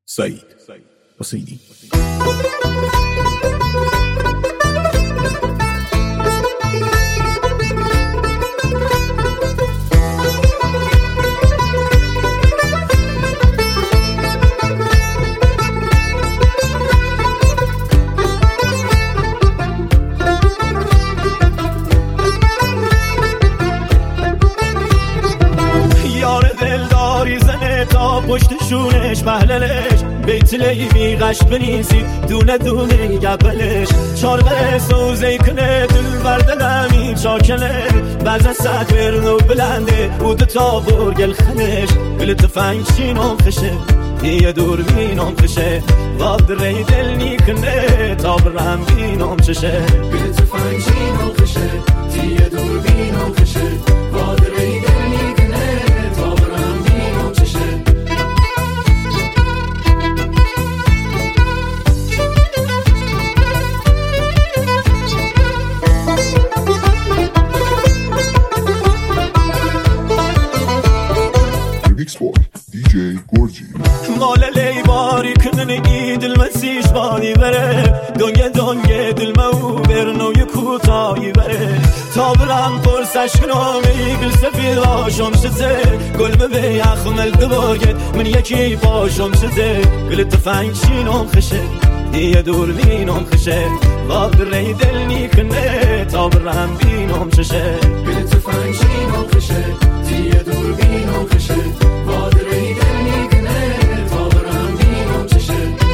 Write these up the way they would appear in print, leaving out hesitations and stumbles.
سعید حسینی. پشت شونش محللش بیت لیوی قشت بنیسید دونه دونه گبلش چارقه سوزه کنه دل بردلمی چاکنه بعضا ساعت برنو بلنده بود تا برگل خنش گل تفنگ چینم خشه یه دور بینم خشه واد ری دل نیکنه تا برم بینم چشه گل تفنگ چینم خشه یه دور بینم خشه واد ری دل نیکنه تا برم بینم چشه DJ گرجی مال لی باری کنن اید المسیش بانی بره دنگه دلمو برنوی کوتاهی بره تا برم پرسش کنم ای گل سفید باشم شده گل به یخمل دباگت من یکی باشم شده گل تفنگ چینم خشه یه دور بینم خشه واد ری دل نیکنه تا برم بینم چشه گل تفنگ چینم خشه یه دور بینم خشه واد ری دل نیکنه تا برم بینم چشه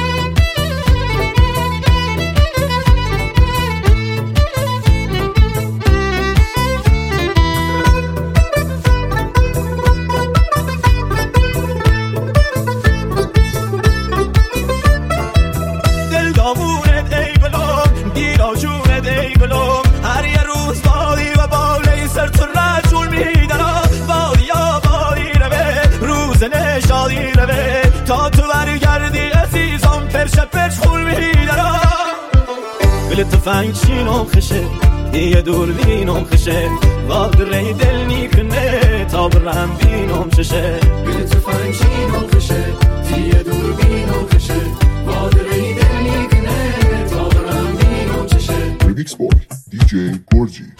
دل دامونت ای گلم گیرا جونت ای گلم هر یه روز بادی و بالی سر تو رجول میدنم بادیا بادی روه روزنه شادی روه تا تو برگردی عزیزم پرش خول میدنم گل تفنگ چینم خشه یه دور بینم خشه واد ری دل نیکنه تا برم بینم چشه گل تفنگ چینم خشه یه دور بینم خشه واد ری دل نیکنه تا برم بینم چشه Remix Boy DJ گرجی